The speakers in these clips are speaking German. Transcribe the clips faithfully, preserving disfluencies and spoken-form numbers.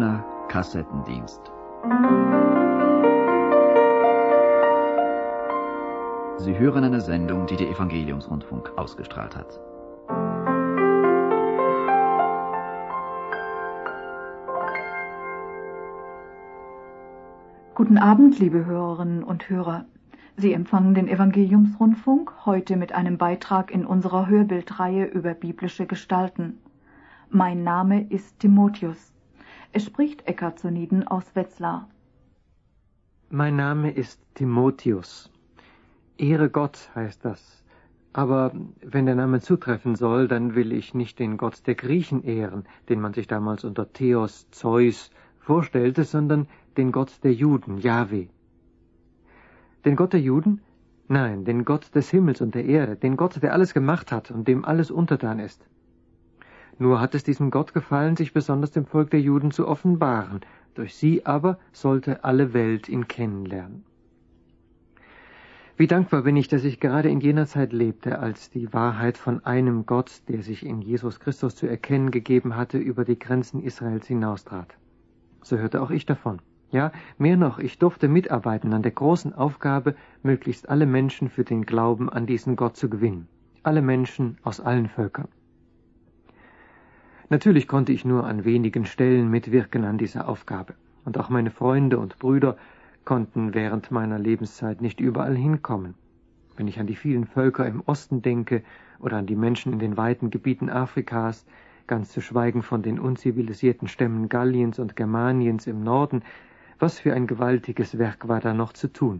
Kölner Kassettendienst. Sie hören eine Sendung, die der Evangeliumsrundfunk ausgestrahlt hat. Guten Abend, liebe Hörerinnen und Hörer. Sie empfangen den Evangeliumsrundfunk heute mit einem Beitrag in unserer Hörbildreihe über biblische Gestalten. Mein Name ist Timotheus. Es spricht Eckhard Soniden aus Wetzlar. Mein Name ist Timotheus. Ehre Gott heißt das. Aber wenn der Name zutreffen soll, dann will ich nicht den Gott der Griechen ehren, den man sich damals unter Theos, Zeus vorstellte, sondern den Gott der Juden, Jahwe. Den Gott der Juden? Nein, den Gott des Himmels und der Erde, den Gott, der alles gemacht hat und dem alles untertan ist. Nur hat es diesem Gott gefallen, sich besonders dem Volk der Juden zu offenbaren. Durch sie aber sollte alle Welt ihn kennenlernen. Wie dankbar bin ich, dass ich gerade in jener Zeit lebte, als die Wahrheit von einem Gott, der sich in Jesus Christus zu erkennen gegeben hatte, über die Grenzen Israels hinaustrat. So hörte auch ich davon. Ja, mehr noch, ich durfte mitarbeiten an der großen Aufgabe, möglichst alle Menschen für den Glauben an diesen Gott zu gewinnen. Alle Menschen aus allen Völkern. Natürlich konnte ich nur an wenigen Stellen mitwirken an dieser Aufgabe. Und auch meine Freunde und Brüder konnten während meiner Lebenszeit nicht überall hinkommen. Wenn ich an die vielen Völker im Osten denke oder an die Menschen in den weiten Gebieten Afrikas, ganz zu schweigen von den unzivilisierten Stämmen Galliens und Germaniens im Norden, was für ein gewaltiges Werk war da noch zu tun.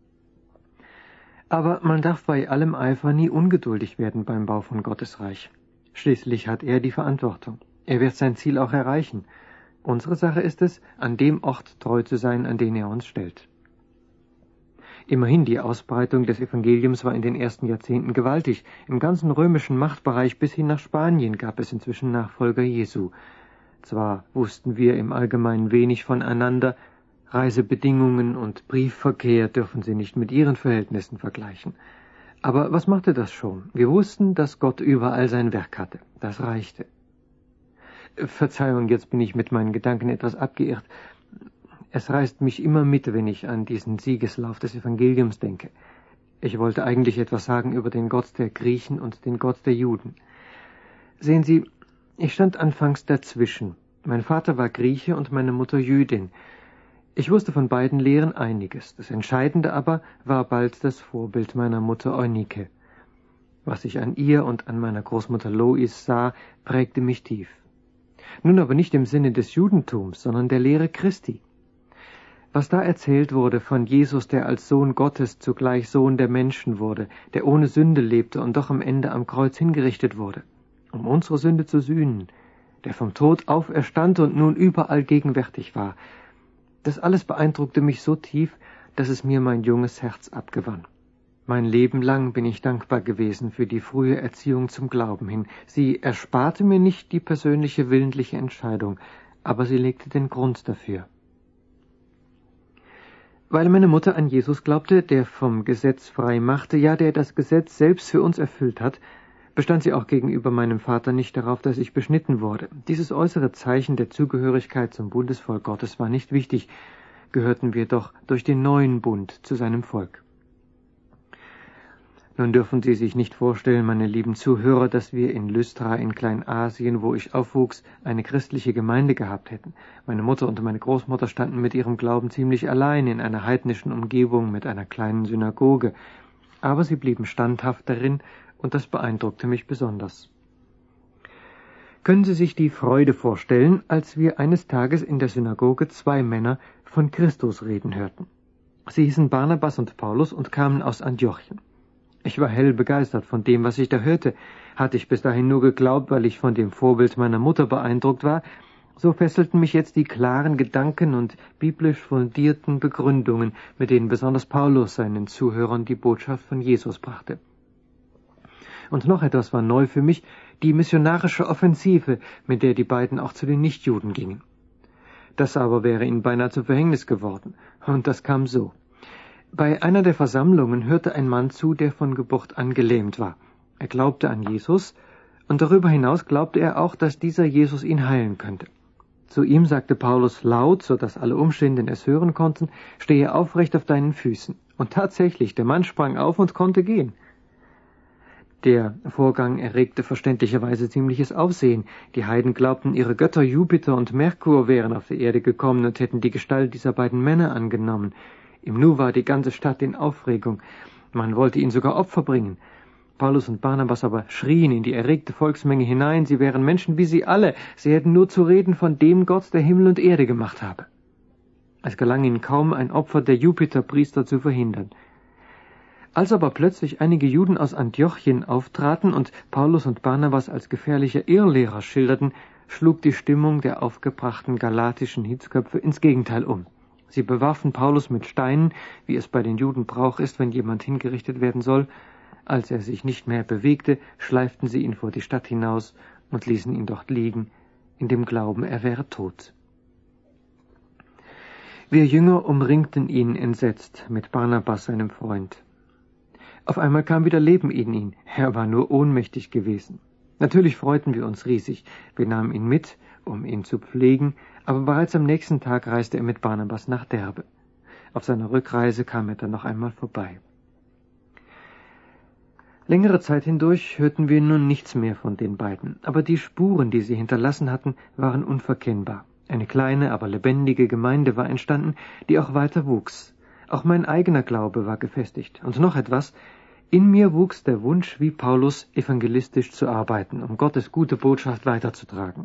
Aber man darf bei allem Eifer nie ungeduldig werden beim Bau von Gottes Reich. Schließlich hat er die Verantwortung. Er wird sein Ziel auch erreichen. Unsere Sache ist es, an dem Ort treu zu sein, an den er uns stellt. Immerhin, die Ausbreitung des Evangeliums war in den ersten Jahrzehnten gewaltig. Im ganzen römischen Machtbereich bis hin nach Spanien gab es inzwischen Nachfolger Jesu. Zwar wussten wir im Allgemeinen wenig voneinander, Reisebedingungen und Briefverkehr dürfen sie nicht mit ihren Verhältnissen vergleichen. Aber was machte das schon? Wir wussten, dass Gott überall sein Werk hatte. Das reichte. Verzeihung, jetzt bin ich mit meinen Gedanken etwas abgeirrt. Es reißt mich immer mit, wenn ich an diesen Siegeslauf des Evangeliums denke. Ich wollte eigentlich etwas sagen über den Gott der Griechen und den Gott der Juden. Sehen Sie, ich stand anfangs dazwischen. Mein Vater war Grieche und meine Mutter Jüdin. Ich wusste von beiden Lehren einiges. Das Entscheidende aber war bald das Vorbild meiner Mutter Eunike. Was ich an ihr und an meiner Großmutter Lois sah, prägte mich tief. Nun aber nicht im Sinne des Judentums, sondern der Lehre Christi. Was da erzählt wurde von Jesus, der als Sohn Gottes zugleich Sohn der Menschen wurde, der ohne Sünde lebte und doch am Ende am Kreuz hingerichtet wurde, um unsere Sünde zu sühnen, der vom Tod auferstand und nun überall gegenwärtig war, das alles beeindruckte mich so tief, dass es mir mein junges Herz abgewann. Mein Leben lang bin ich dankbar gewesen für die frühe Erziehung zum Glauben hin. Sie ersparte mir nicht die persönliche willentliche Entscheidung, aber sie legte den Grund dafür. Weil meine Mutter an Jesus glaubte, der vom Gesetz frei machte, ja, der das Gesetz selbst für uns erfüllt hat, bestand sie auch gegenüber meinem Vater nicht darauf, dass ich beschnitten wurde. Dieses äußere Zeichen der Zugehörigkeit zum Bundesvolk Gottes war nicht wichtig, gehörten wir doch durch den neuen Bund zu seinem Volk. Nun dürfen Sie sich nicht vorstellen, meine lieben Zuhörer, dass wir in Lystra in Kleinasien, wo ich aufwuchs, eine christliche Gemeinde gehabt hätten. Meine Mutter und meine Großmutter standen mit ihrem Glauben ziemlich allein in einer heidnischen Umgebung mit einer kleinen Synagoge, aber sie blieben standhaft darin, und das beeindruckte mich besonders. Können Sie sich die Freude vorstellen, als wir eines Tages in der Synagoge zwei Männer von Christus reden hörten. Sie hießen Barnabas und Paulus und kamen aus Antiochien. Ich war hell begeistert von dem, was ich da hörte. Hatte ich bis dahin nur geglaubt, weil ich von dem Vorbild meiner Mutter beeindruckt war, so fesselten mich jetzt die klaren Gedanken und biblisch fundierten Begründungen, mit denen besonders Paulus seinen Zuhörern die Botschaft von Jesus brachte. Und noch etwas war neu für mich, die missionarische Offensive, mit der die beiden auch zu den Nichtjuden gingen. Das aber wäre ihnen beinahe zum Verhängnis geworden, und das kam so. Bei einer der Versammlungen hörte ein Mann zu, der von Geburt an gelähmt war. Er glaubte an Jesus, und darüber hinaus glaubte er auch, dass dieser Jesus ihn heilen könnte. Zu ihm sagte Paulus laut, so dass alle Umstehenden es hören konnten, stehe aufrecht auf deinen Füßen. Und tatsächlich, der Mann sprang auf und konnte gehen. Der Vorgang erregte verständlicherweise ziemliches Aufsehen. Die Heiden glaubten, ihre Götter Jupiter und Merkur wären auf die Erde gekommen und hätten die Gestalt dieser beiden Männer angenommen. Im Nu war die ganze Stadt in Aufregung. Man wollte ihnen sogar Opfer bringen. Paulus und Barnabas aber schrien in die erregte Volksmenge hinein, sie wären Menschen wie sie alle, sie hätten nur zu reden von dem Gott, der Himmel und Erde gemacht habe. Es gelang ihnen kaum, ein Opfer der Jupiterpriester zu verhindern. Als aber plötzlich einige Juden aus Antiochien auftraten und Paulus und Barnabas als gefährliche Irrlehrer schilderten, schlug die Stimmung der aufgebrachten galatischen Hitzköpfe ins Gegenteil um. Sie bewarfen Paulus mit Steinen, wie es bei den Juden Brauch ist, wenn jemand hingerichtet werden soll. Als er sich nicht mehr bewegte, schleiften sie ihn vor die Stadt hinaus und ließen ihn dort liegen, in dem Glauben, er wäre tot. Wir Jünger umringten ihn entsetzt mit Barnabas, seinem Freund. Auf einmal kam wieder Leben in ihn, er war nur ohnmächtig gewesen. Natürlich freuten wir uns riesig, wir nahmen ihn mit, um ihn zu pflegen, aber bereits am nächsten Tag reiste er mit Barnabas nach Derbe. Auf seiner Rückreise kam er dann noch einmal vorbei. Längere Zeit hindurch hörten wir nun nichts mehr von den beiden, aber die Spuren, die sie hinterlassen hatten, waren unverkennbar. Eine kleine, aber lebendige Gemeinde war entstanden, die auch weiter wuchs. Auch mein eigener Glaube war gefestigt. Und noch etwas, in mir wuchs der Wunsch, wie Paulus, evangelistisch zu arbeiten, um Gottes gute Botschaft weiterzutragen.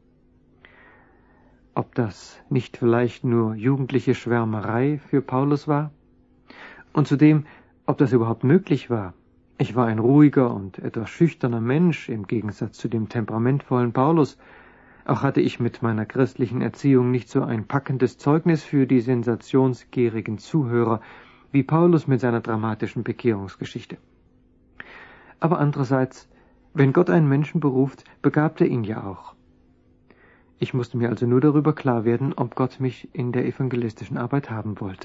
Ob das nicht vielleicht nur jugendliche Schwärmerei für Paulus war? Und zudem, ob das überhaupt möglich war? Ich war ein ruhiger und etwas schüchterner Mensch im Gegensatz zu dem temperamentvollen Paulus. Auch hatte ich mit meiner christlichen Erziehung nicht so ein packendes Zeugnis für die sensationsgierigen Zuhörer wie Paulus mit seiner dramatischen Bekehrungsgeschichte. Aber andererseits, wenn Gott einen Menschen beruft, begabt er ihn ja auch. Ich musste mir also nur darüber klar werden, ob Gott mich in der evangelistischen Arbeit haben wollte.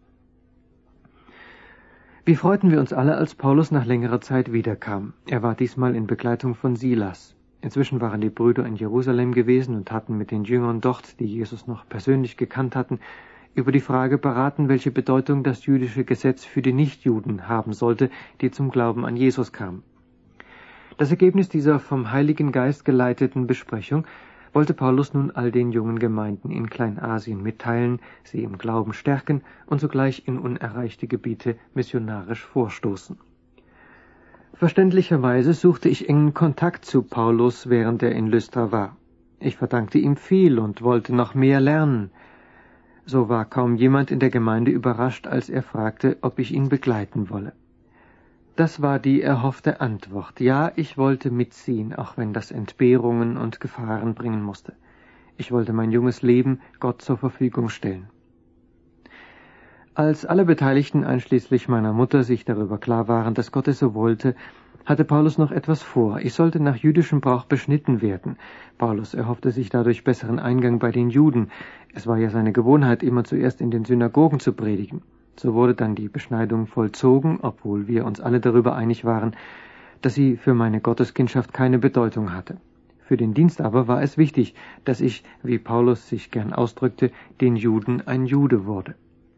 Wie freuten wir uns alle, als Paulus nach längerer Zeit wiederkam. Er war diesmal in Begleitung von Silas. Inzwischen waren die Brüder in Jerusalem gewesen und hatten mit den Jüngern dort, die Jesus noch persönlich gekannt hatten, über die Frage beraten, welche Bedeutung das jüdische Gesetz für die Nichtjuden haben sollte, die zum Glauben an Jesus kamen. Das Ergebnis dieser vom Heiligen Geist geleiteten Besprechung wollte Paulus nun all den jungen Gemeinden in Kleinasien mitteilen, sie im Glauben stärken und sogleich in unerreichte Gebiete missionarisch vorstoßen. Verständlicherweise suchte ich engen Kontakt zu Paulus, während er in Lystra war. Ich verdankte ihm viel und wollte noch mehr lernen. So war kaum jemand in der Gemeinde überrascht, als er fragte, ob ich ihn begleiten wolle. Das war die erhoffte Antwort. Ja, ich wollte mitziehen, auch wenn das Entbehrungen und Gefahren bringen musste. Ich wollte mein junges Leben Gott zur Verfügung stellen. Als alle Beteiligten, einschließlich meiner Mutter, sich darüber klar waren, dass Gott es so wollte, hatte Paulus noch etwas vor. Ich sollte nach jüdischem Brauch beschnitten werden. Paulus erhoffte sich dadurch besseren Eingang bei den Juden. Es war ja seine Gewohnheit, immer zuerst in den Synagogen zu predigen. So wurde dann die Beschneidung vollzogen, obwohl wir uns alle darüber einig waren, dass sie für meine Gotteskindschaft keine Bedeutung hatte. Für den Dienst aber war es wichtig, dass ich, wie Paulus sich gern ausdrückte, den Juden ein Jude wurde.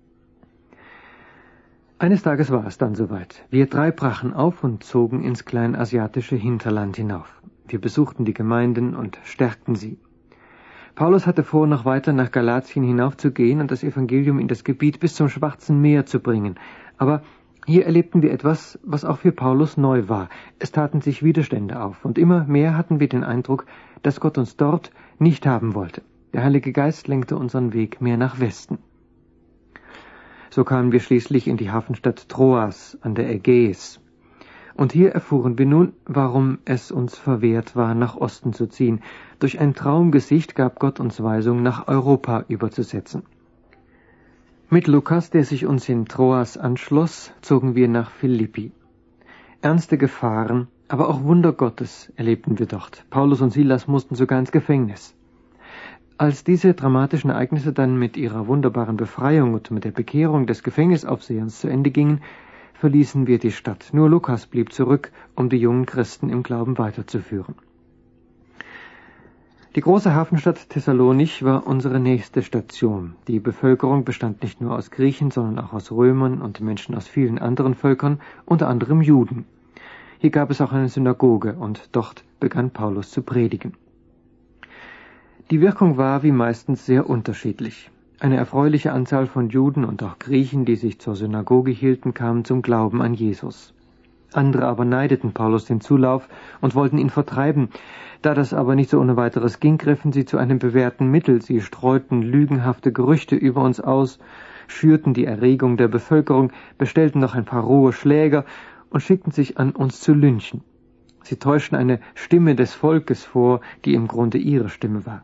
Eines Tages war es dann soweit. Wir drei brachen auf und zogen ins kleinasiatische Hinterland hinauf. Wir besuchten die Gemeinden und stärkten sie. Paulus hatte vor, noch weiter nach Galatien hinaufzugehen und das Evangelium in das Gebiet bis zum Schwarzen Meer zu bringen. Aber hier erlebten wir etwas, was auch für Paulus neu war. Es taten sich Widerstände auf, und immer mehr hatten wir den Eindruck, dass Gott uns dort nicht haben wollte. Der Heilige Geist lenkte unseren Weg mehr nach Westen. So kamen wir schließlich in die Hafenstadt Troas an der Ägäis. Und hier erfuhren wir nun, warum es uns verwehrt war, nach Osten zu ziehen. Durch ein Traumgesicht gab Gott uns Weisung, nach Europa überzusetzen. Mit Lukas, der sich uns in Troas anschloss, zogen wir nach Philippi. Ernste Gefahren, aber auch Wunder Gottes erlebten wir dort. Paulus und Silas mussten sogar ins Gefängnis. Als diese dramatischen Ereignisse dann mit ihrer wunderbaren Befreiung und mit der Bekehrung des Gefängnisaufsehers zu Ende gingen, verließen wir die Stadt. Nur Lukas blieb zurück, um die jungen Christen im Glauben weiterzuführen. Die große Hafenstadt Thessalonich war unsere nächste Station. Die Bevölkerung bestand nicht nur aus Griechen, sondern auch aus Römern und Menschen aus vielen anderen Völkern, unter anderem Juden. Hier gab es auch eine Synagoge, und dort begann Paulus zu predigen. Die Wirkung war wie meistens sehr unterschiedlich. Eine erfreuliche Anzahl von Juden und auch Griechen, die sich zur Synagoge hielten, kamen zum Glauben an Jesus. Andere aber neideten Paulus den Zulauf und wollten ihn vertreiben. Da das aber nicht so ohne weiteres ging, griffen sie zu einem bewährten Mittel. Sie streuten lügenhafte Gerüchte über uns aus, schürten die Erregung der Bevölkerung, bestellten noch ein paar rohe Schläger und schickten sich an, uns zu lynchen. Sie täuschten eine Stimme des Volkes vor, die im Grunde ihre Stimme war.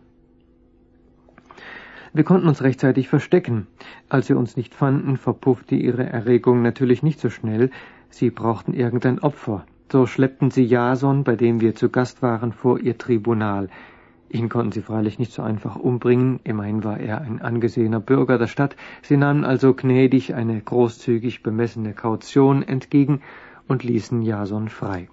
Wir konnten uns rechtzeitig verstecken. Als sie uns nicht fanden, verpuffte ihre Erregung natürlich nicht so schnell. Sie brauchten irgendein Opfer. So schleppten sie Jason, bei dem wir zu Gast waren, vor ihr Tribunal. Ihn konnten sie freilich nicht so einfach umbringen, immerhin war er ein angesehener Bürger der Stadt. Sie nahmen also gnädig eine großzügig bemessene Kaution entgegen und ließen Jason frei.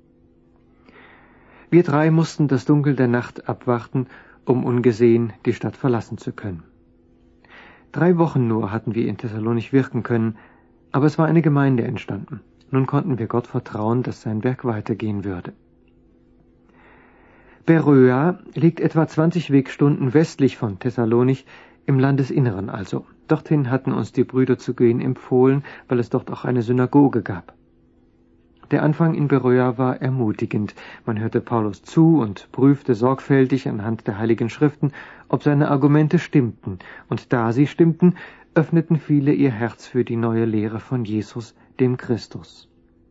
Wir drei mussten das Dunkel der Nacht abwarten, um ungesehen die Stadt verlassen zu können. Drei Wochen nur hatten wir in Thessalonich wirken können, aber es war eine Gemeinde entstanden. Nun konnten wir Gott vertrauen, dass sein Werk weitergehen würde. Beröa liegt etwa zwanzig Wegstunden westlich von Thessalonich, im Landesinneren also. Dorthin hatten uns die Brüder zu gehen empfohlen, weil es dort auch eine Synagoge gab. Der Anfang in Beröa war ermutigend. Man hörte Paulus zu und prüfte sorgfältig anhand der Heiligen Schriften, ob seine Argumente stimmten. Und da sie stimmten, öffneten viele ihr Herz für die neue Lehre von Jesus, dem Christus.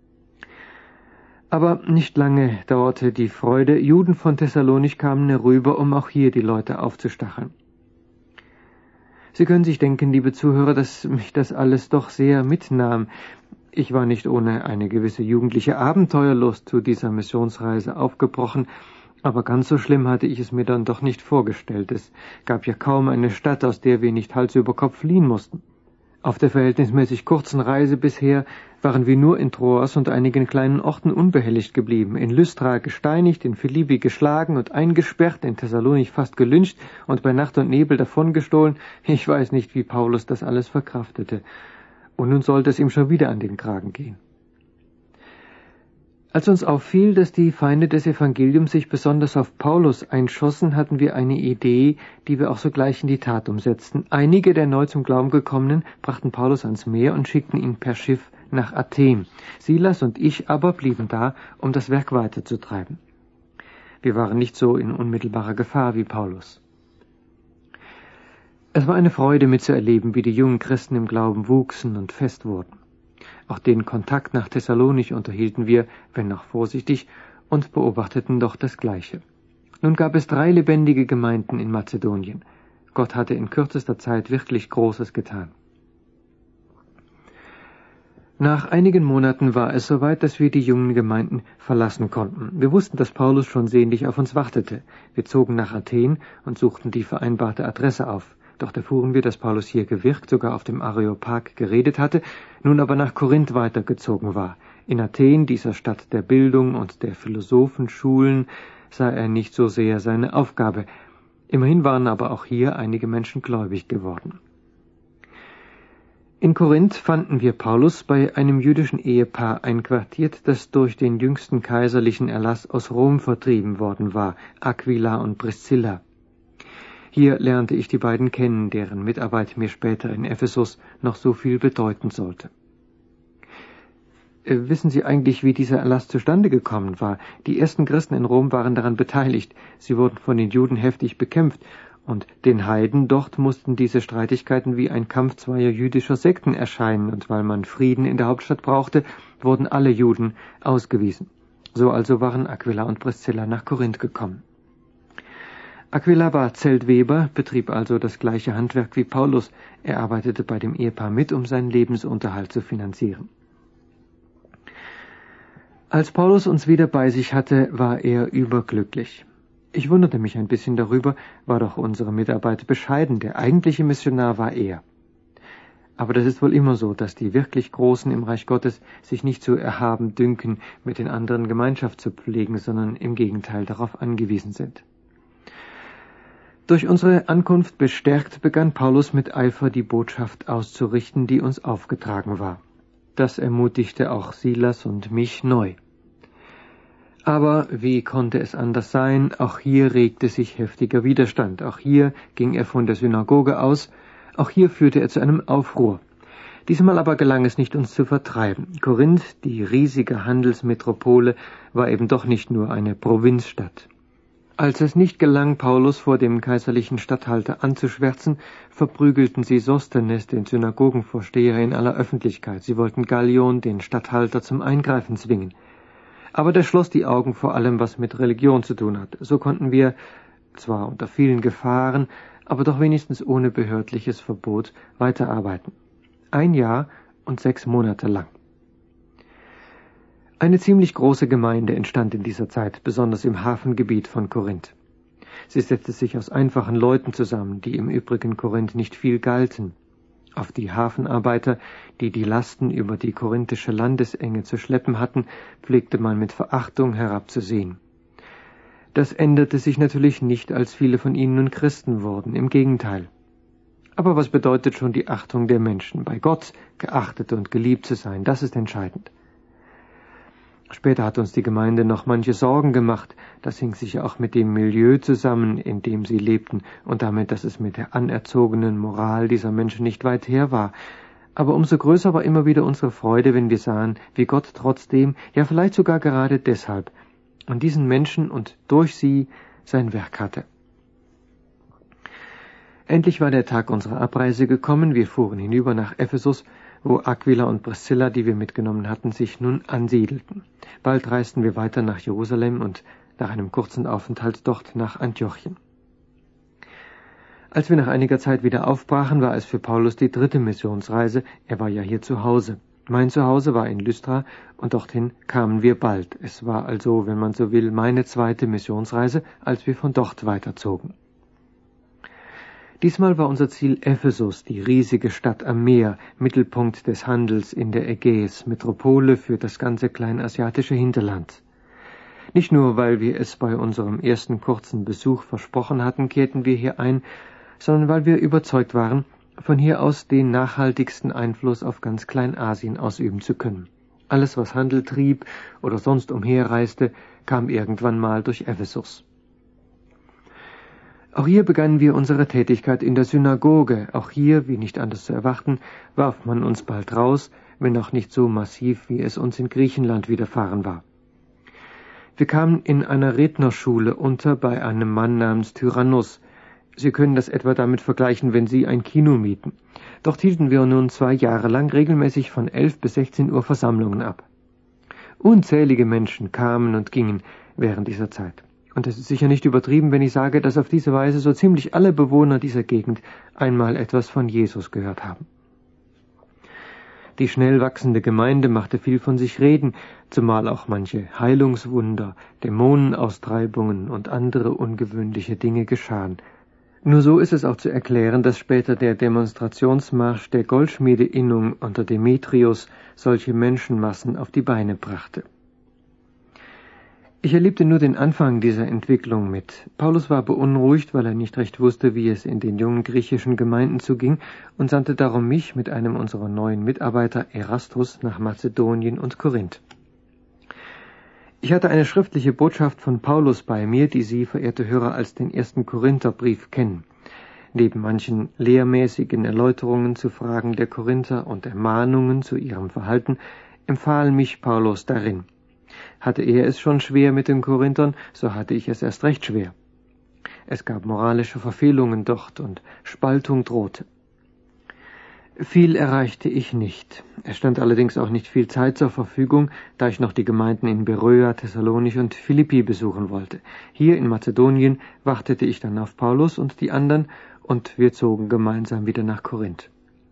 Aber nicht lange dauerte die Freude. Juden von Thessalonich kamen herüber, um auch hier die Leute aufzustacheln. Sie können sich denken, liebe Zuhörer, dass mich das alles doch sehr mitnahm. Ich war nicht ohne eine gewisse jugendliche Abenteuerlust zu dieser Missionsreise aufgebrochen, aber ganz so schlimm hatte ich es mir dann doch nicht vorgestellt. Es gab ja kaum eine Stadt, aus der wir nicht Hals über Kopf fliehen mussten. Auf der verhältnismäßig kurzen Reise bisher waren wir nur in Troas und einigen kleinen Orten unbehelligt geblieben, in Lystra gesteinigt, in Philippi geschlagen und eingesperrt, in Thessalonich fast gelyncht und bei Nacht und Nebel davongestohlen. Ich weiß nicht, wie Paulus das alles verkraftete. Und nun sollte es ihm schon wieder an den Kragen gehen. Als uns auffiel, dass die Feinde des Evangeliums sich besonders auf Paulus einschossen, hatten wir eine Idee, die wir auch sogleich in die Tat umsetzten. Einige der neu zum Glauben gekommenen brachten Paulus ans Meer und schickten ihn per Schiff nach Athen. Silas und ich aber blieben da, um das Werk weiterzutreiben. Wir waren nicht so in unmittelbarer Gefahr wie Paulus. Es war eine Freude mitzuerleben, wie die jungen Christen im Glauben wuchsen und fest wurden. Auch den Kontakt nach Thessalonich unterhielten wir, wenn auch vorsichtig, und beobachteten doch das Gleiche. Nun gab es drei lebendige Gemeinden in Mazedonien. Gott hatte in kürzester Zeit wirklich Großes getan. Nach einigen Monaten war es soweit, dass wir die jungen Gemeinden verlassen konnten. Wir wussten, dass Paulus schon sehnlich auf uns wartete. Wir zogen nach Athen und suchten die vereinbarte Adresse auf. Doch erfuhren wir, dass Paulus hier gewirkt, sogar auf dem Areopag geredet hatte, nun aber nach Korinth weitergezogen war. In Athen, dieser Stadt der Bildung und der Philosophenschulen, sah er nicht so sehr seine Aufgabe. Immerhin waren aber auch hier einige Menschen gläubig geworden. In Korinth fanden wir Paulus bei einem jüdischen Ehepaar einquartiert, das durch den jüngsten kaiserlichen Erlass aus Rom vertrieben worden war, Aquila und Priscilla. Hier lernte ich die beiden kennen, deren Mitarbeit mir später in Ephesus noch so viel bedeuten sollte. Äh, wissen Sie eigentlich, wie dieser Erlass zustande gekommen war? Die ersten Christen in Rom waren daran beteiligt. Sie wurden von den Juden heftig bekämpft, und den Heiden dort mussten diese Streitigkeiten wie ein Kampf zweier jüdischer Sekten erscheinen, und weil man Frieden in der Hauptstadt brauchte, wurden alle Juden ausgewiesen. So also waren Aquila und Priscilla nach Korinth gekommen. Aquila war Zeltweber, betrieb also das gleiche Handwerk wie Paulus. Er arbeitete bei dem Ehepaar mit, um seinen Lebensunterhalt zu finanzieren. Als Paulus uns wieder bei sich hatte, war er überglücklich. Ich wunderte mich ein bisschen darüber, war doch unsere Mitarbeit bescheiden, der eigentliche Missionar war er. Aber das ist wohl immer so, dass die wirklich Großen im Reich Gottes sich nicht so erhaben dünken, mit den anderen Gemeinschaft zu pflegen, sondern im Gegenteil darauf angewiesen sind. Durch unsere Ankunft bestärkt begann Paulus mit Eifer die Botschaft auszurichten, die uns aufgetragen war. Das ermutigte auch Silas und mich neu. Aber wie konnte es anders sein? Auch hier regte sich heftiger Widerstand. Auch hier ging er von der Synagoge aus. Auch hier führte er zu einem Aufruhr. Diesmal aber gelang es nicht, uns zu vertreiben. Korinth, die riesige Handelsmetropole, war eben doch nicht nur eine Provinzstadt. Als es nicht gelang, Paulus vor dem kaiserlichen Statthalter anzuschwärzen, verprügelten sie Sosthenes, den Synagogenvorsteher, in aller Öffentlichkeit. Sie wollten Gallion, den Statthalter, zum Eingreifen zwingen. Aber der schloss die Augen vor allem, was mit Religion zu tun hat. So konnten wir, zwar unter vielen Gefahren, aber doch wenigstens ohne behördliches Verbot, weiterarbeiten. Ein Jahr und sechs Monate lang. Eine ziemlich große Gemeinde entstand in dieser Zeit, besonders im Hafengebiet von Korinth. Sie setzte sich aus einfachen Leuten zusammen, die im übrigen Korinth nicht viel galten. Auf die Hafenarbeiter, die die Lasten über die korinthische Landesenge zu schleppen hatten, pflegte man mit Verachtung herabzusehen. Das änderte sich natürlich nicht, als viele von ihnen nun Christen wurden, im Gegenteil. Aber was bedeutet schon die Achtung der Menschen? Bei Gott geachtet und geliebt zu sein, das ist entscheidend. Später hat uns die Gemeinde noch manche Sorgen gemacht. Das hing sicher auch mit dem Milieu zusammen, in dem sie lebten, und damit, dass es mit der anerzogenen Moral dieser Menschen nicht weit her war. Aber umso größer war immer wieder unsere Freude, wenn wir sahen, wie Gott trotzdem, ja vielleicht sogar gerade deshalb, an diesen Menschen und durch sie sein Werk hatte. Endlich war der Tag unserer Abreise gekommen. Wir fuhren hinüber nach Ephesus, wo Aquila und Priscilla, die wir mitgenommen hatten, sich nun ansiedelten. Bald reisten wir weiter nach Jerusalem und nach einem kurzen Aufenthalt dort nach Antiochien. Als wir nach einiger Zeit wieder aufbrachen, war es für Paulus die dritte Missionsreise. Er war ja hier zu Hause. Mein Zuhause war in Lystra und dorthin kamen wir bald. Es war also, wenn man so will, meine zweite Missionsreise, als wir von dort weiterzogen. Diesmal war unser Ziel Ephesus, die riesige Stadt am Meer, Mittelpunkt des Handels in der Ägäis, Metropole für das ganze kleinasiatische Hinterland. Nicht nur, weil wir es bei unserem ersten kurzen Besuch versprochen hatten, kehrten wir hier ein, sondern weil wir überzeugt waren, von hier aus den nachhaltigsten Einfluss auf ganz Kleinasien ausüben zu können. Alles, was Handel trieb oder sonst umherreiste, kam irgendwann mal durch Ephesus. Auch hier begannen wir unsere Tätigkeit in der Synagoge. Auch hier, wie nicht anders zu erwarten, warf man uns bald raus, wenn auch nicht so massiv, wie es uns in Griechenland widerfahren war. Wir kamen in einer Rednerschule unter bei einem Mann namens Tyrannus. Sie können das etwa damit vergleichen, wenn Sie ein Kino mieten. Dort hielten wir nun zwei Jahre lang regelmäßig von elf bis sechzehn Uhr Versammlungen ab. Unzählige Menschen kamen und gingen während dieser Zeit. Und es ist sicher nicht übertrieben, wenn ich sage, dass auf diese Weise so ziemlich alle Bewohner dieser Gegend einmal etwas von Jesus gehört haben. Die schnell wachsende Gemeinde machte viel von sich reden, zumal auch manche Heilungswunder, Dämonenaustreibungen und andere ungewöhnliche Dinge geschahen. Nur so ist es auch zu erklären, dass später der Demonstrationsmarsch der Goldschmiedeinnung unter Demetrius solche Menschenmassen auf die Beine brachte. Ich erlebte nur den Anfang dieser Entwicklung mit. Paulus war beunruhigt, weil er nicht recht wusste, wie es in den jungen griechischen Gemeinden zuging, und sandte darum mich mit einem unserer neuen Mitarbeiter, Erastus, nach Mazedonien und Korinth. Ich hatte eine schriftliche Botschaft von Paulus bei mir, die Sie, verehrte Hörer, als den ersten Korintherbrief kennen. Neben manchen lehrmäßigen Erläuterungen zu Fragen der Korinther und Ermahnungen zu ihrem Verhalten, empfahl mich Paulus darin. Hatte er es schon schwer mit den Korinthern, so hatte ich es erst recht schwer. Es gab moralische Verfehlungen dort und Spaltung drohte. Viel erreichte ich nicht. Es stand allerdings auch nicht viel Zeit zur Verfügung, da ich noch die Gemeinden in Beröa, Thessalonich und Philippi besuchen wollte. Hier in Mazedonien wartete ich dann auf Paulus und die anderen, und wir zogen gemeinsam wieder nach Korinth.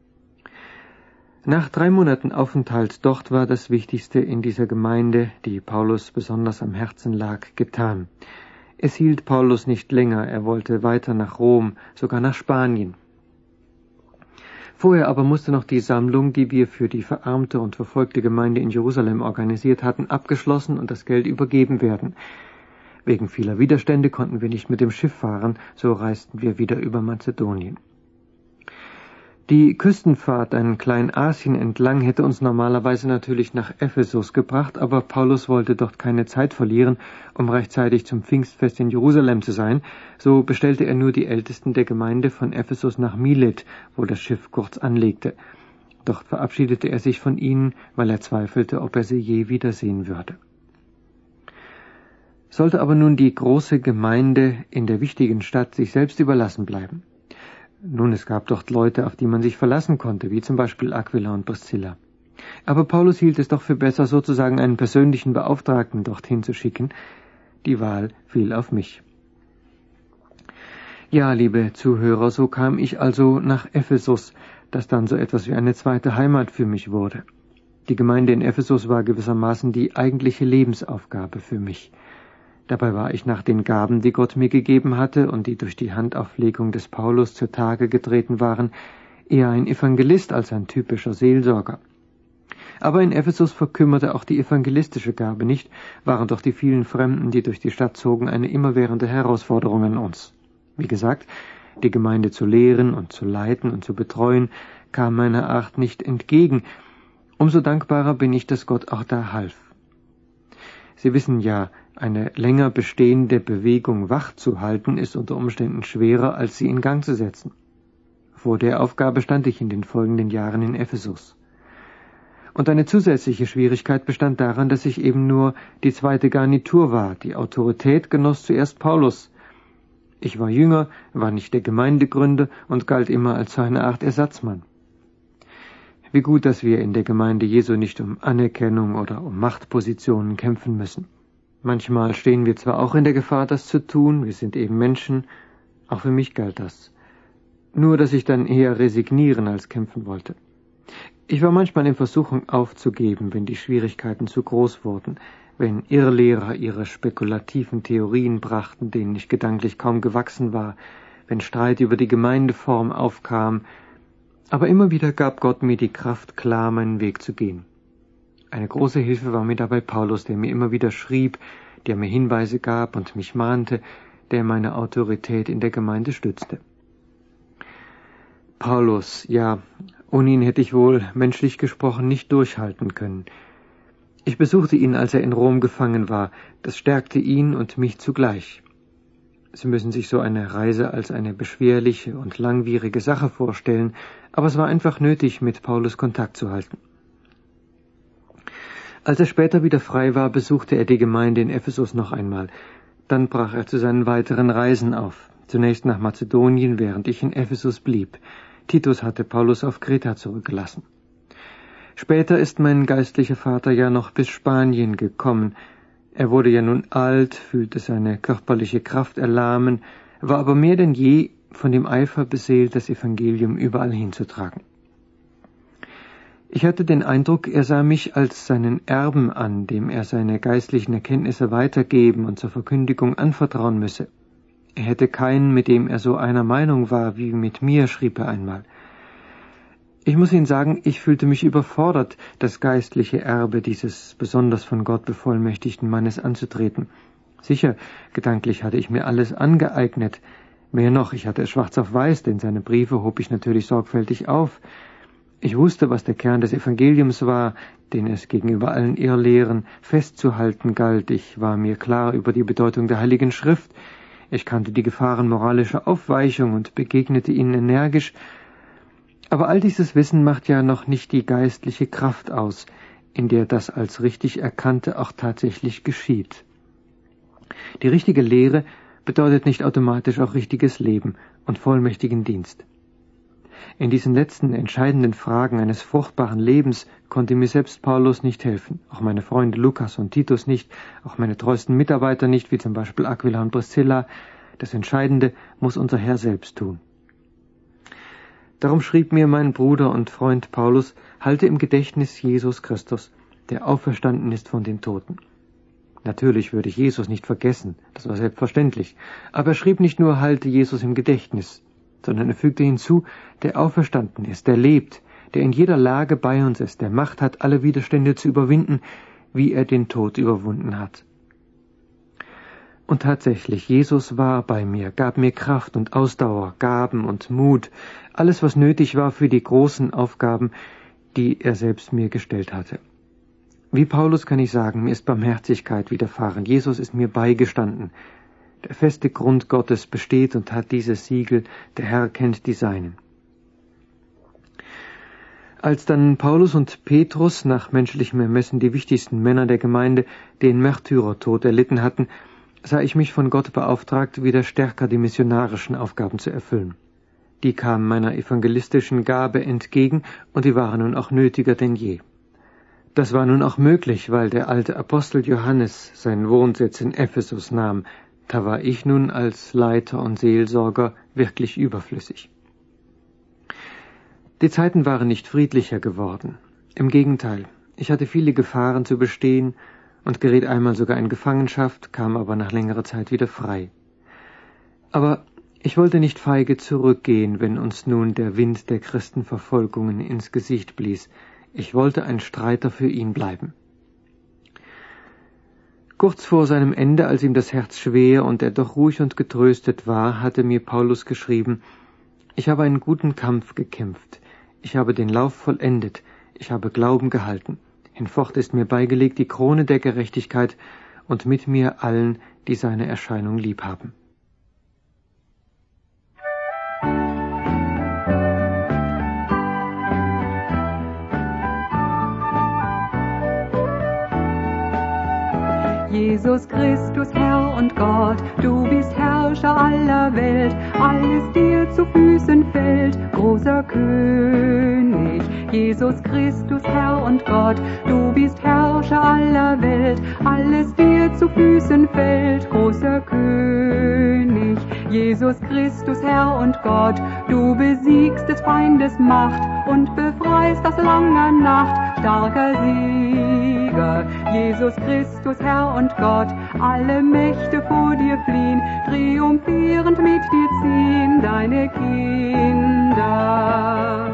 Nach drei Monaten Aufenthalt dort war das Wichtigste in dieser Gemeinde, die Paulus besonders am Herzen lag, getan. Es hielt Paulus nicht länger, er wollte weiter nach Rom, sogar nach Spanien. Vorher aber musste noch die Sammlung, die wir für die verarmte und verfolgte Gemeinde in Jerusalem organisiert hatten, abgeschlossen und das Geld übergeben werden. Wegen vieler Widerstände konnten wir nicht mit dem Schiff fahren, so reisten wir wieder über Mazedonien. Die Küstenfahrt ein Kleinasien entlang hätte uns normalerweise natürlich nach Ephesus gebracht, aber Paulus wollte dort keine Zeit verlieren, um rechtzeitig zum Pfingstfest in Jerusalem zu sein, so bestellte er nur die Ältesten der Gemeinde von Ephesus nach Milet, wo das Schiff kurz anlegte. Dort verabschiedete er sich von ihnen, weil er zweifelte, ob er sie je wiedersehen würde. Sollte aber nun die große Gemeinde in der wichtigen Stadt sich selbst überlassen bleiben? Nun, es gab dort Leute, auf die man sich verlassen konnte, wie zum Beispiel Aquila und Priscilla. Aber Paulus hielt es doch für besser, sozusagen einen persönlichen Beauftragten dorthin zu schicken. Die Wahl fiel auf mich. Ja, liebe Zuhörer, so kam ich also nach Ephesus, das dann so etwas wie eine zweite Heimat für mich wurde. Die Gemeinde in Ephesus war gewissermaßen die eigentliche Lebensaufgabe für mich. Dabei war ich nach den Gaben, die Gott mir gegeben hatte und die durch die Handauflegung des Paulus zutage getreten waren, eher ein Evangelist als ein typischer Seelsorger. Aber in Ephesus verkümmerte auch die evangelistische Gabe nicht, waren doch die vielen Fremden, die durch die Stadt zogen, eine immerwährende Herausforderung an uns. Wie gesagt, die Gemeinde zu lehren und zu leiten und zu betreuen, kam meiner Art nicht entgegen. Umso dankbarer bin ich, dass Gott auch da half. Sie wissen ja, eine länger bestehende Bewegung wach zu halten, ist unter Umständen schwerer, als sie in Gang zu setzen. Vor der Aufgabe stand ich in den folgenden Jahren in Ephesus. Und eine zusätzliche Schwierigkeit bestand daran, dass ich eben nur die zweite Garnitur war. Die Autorität genoss zuerst Paulus. Ich war jünger, war nicht der Gemeindegründer und galt immer als eine Art Ersatzmann. Wie gut, dass wir in der Gemeinde Jesu nicht um Anerkennung oder um Machtpositionen kämpfen müssen. Manchmal stehen wir zwar auch in der Gefahr, das zu tun, wir sind eben Menschen, auch für mich galt das. Nur, dass ich dann eher resignieren als kämpfen wollte. Ich war manchmal in Versuchung aufzugeben, wenn die Schwierigkeiten zu groß wurden, wenn Irrlehrer ihre spekulativen Theorien brachten, denen ich gedanklich kaum gewachsen war, wenn Streit über die Gemeindeform aufkam, aber immer wieder gab Gott mir die Kraft, klar meinen Weg zu gehen. Eine große Hilfe war mir dabei Paulus, der mir immer wieder schrieb, der mir Hinweise gab und mich mahnte, der meine Autorität in der Gemeinde stützte. Paulus, ja, ohne ihn hätte ich wohl, menschlich gesprochen, nicht durchhalten können. Ich besuchte ihn, als er in Rom gefangen war. Das stärkte ihn und mich zugleich. Sie müssen sich so eine Reise als eine beschwerliche und langwierige Sache vorstellen, aber es war einfach nötig, mit Paulus Kontakt zu halten. Als er später wieder frei war, besuchte er die Gemeinde in Ephesus noch einmal. Dann brach er zu seinen weiteren Reisen auf. Zunächst nach Mazedonien, während ich in Ephesus blieb. Titus hatte Paulus auf Kreta zurückgelassen. Später ist mein geistlicher Vater ja noch bis Spanien gekommen. Er wurde ja nun alt, fühlte seine körperliche Kraft erlahmen, war aber mehr denn je von dem Eifer beseelt, das Evangelium überall hinzutragen. Ich hatte den Eindruck, er sah mich als seinen Erben an, dem er seine geistlichen Erkenntnisse weitergeben und zur Verkündigung anvertrauen müsse. Er hätte keinen, mit dem er so einer Meinung war wie mit mir, schrieb er einmal. Ich muss Ihnen sagen, ich fühlte mich überfordert, das geistliche Erbe dieses besonders von Gott bevollmächtigten Mannes anzutreten. Sicher, gedanklich hatte ich mir alles angeeignet. Mehr noch, ich hatte es schwarz auf weiß, denn seine Briefe hob ich natürlich sorgfältig auf. Ich wusste, was der Kern des Evangeliums war, den es gegenüber allen Irrlehren festzuhalten galt. Ich war mir klar über die Bedeutung der Heiligen Schrift. Ich kannte die Gefahren moralischer Aufweichung und begegnete ihnen energisch. Aber all dieses Wissen macht ja noch nicht die geistliche Kraft aus, in der das als richtig Erkannte auch tatsächlich geschieht. Die richtige Lehre bedeutet nicht automatisch auch richtiges Leben und vollmächtigen Dienst. In diesen letzten entscheidenden Fragen eines fruchtbaren Lebens konnte mir selbst Paulus nicht helfen, auch meine Freunde Lukas und Titus nicht, auch meine treuesten Mitarbeiter nicht, wie zum Beispiel Aquila und Priscilla. Das Entscheidende muss unser Herr selbst tun. Darum schrieb mir mein Bruder und Freund Paulus, halte im Gedächtnis Jesus Christus, der auferstanden ist von den Toten. Natürlich würde ich Jesus nicht vergessen, das war selbstverständlich, aber er schrieb nicht nur, halte Jesus im Gedächtnis, sondern er fügte hinzu, der auferstanden ist, der lebt, der in jeder Lage bei uns ist, der Macht hat, alle Widerstände zu überwinden, wie er den Tod überwunden hat. Und tatsächlich, Jesus war bei mir, gab mir Kraft und Ausdauer, Gaben und Mut, alles, was nötig war für die großen Aufgaben, die er selbst mir gestellt hatte. Wie Paulus kann ich sagen, mir ist Barmherzigkeit widerfahren. Jesus ist mir beigestanden. Der feste Grund Gottes besteht und hat dieses Siegel, der Herr kennt die Seinen. Als dann Paulus und Petrus, nach menschlichem Ermessen die wichtigsten Männer der Gemeinde, den Märtyrertod erlitten hatten, sah ich mich von Gott beauftragt, wieder stärker die missionarischen Aufgaben zu erfüllen. Die kamen meiner evangelistischen Gabe entgegen und die waren nun auch nötiger denn je. Das war nun auch möglich, weil der alte Apostel Johannes seinen Wohnsitz in Ephesus nahm. Da war ich nun als Leiter und Seelsorger wirklich überflüssig. Die Zeiten waren nicht friedlicher geworden. Im Gegenteil, ich hatte viele Gefahren zu bestehen und geriet einmal sogar in Gefangenschaft, kam aber nach längerer Zeit wieder frei. Aber ich wollte nicht feige zurückgehen, wenn uns nun der Wind der Christenverfolgungen ins Gesicht blies. Ich wollte ein Streiter für ihn bleiben. Kurz vor seinem Ende, als ihm das Herz schwer und er doch ruhig und getröstet war, hatte mir Paulus geschrieben: Ich habe einen guten Kampf gekämpft, ich habe den Lauf vollendet, ich habe Glauben gehalten. Hinfort ist mir beigelegt die Krone der Gerechtigkeit und mit mir allen, die seine Erscheinung lieb haben. Jesus Christus, Herr und Gott, du bist Herrscher aller Welt, alles dir zu Füßen fällt, großer König. Jesus Christus, Herr und Gott, du bist Herrscher aller Welt, alles dir zu Füßen fällt, großer König. Jesus Christus, Herr und Gott, du besiegst des Feindes Macht und befreist aus langer Nacht, starker Sieger. Jesus Christus, Herr und Gott, alle Mächte vor dir fliehen, triumphierend mit dir ziehen deine Kinder.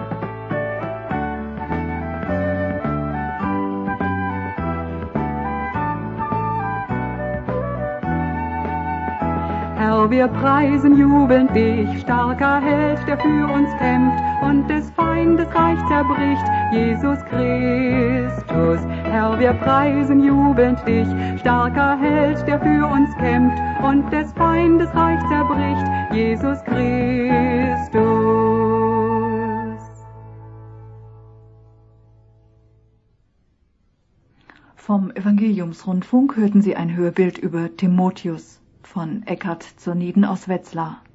Herr, wir preisen jubelnd dich, starker Held, der für uns kämpft und des Feindes Reich zerbricht, Jesus Christus. Herr, wir preisen jubelnd dich, starker Held, der für uns kämpft und des Feindes Reich zerbricht, Jesus Christus. Vom Evangeliumsrundfunk hörten Sie ein Hörbild über Timotheus von Eckhard zur Nieden aus Wetzlar.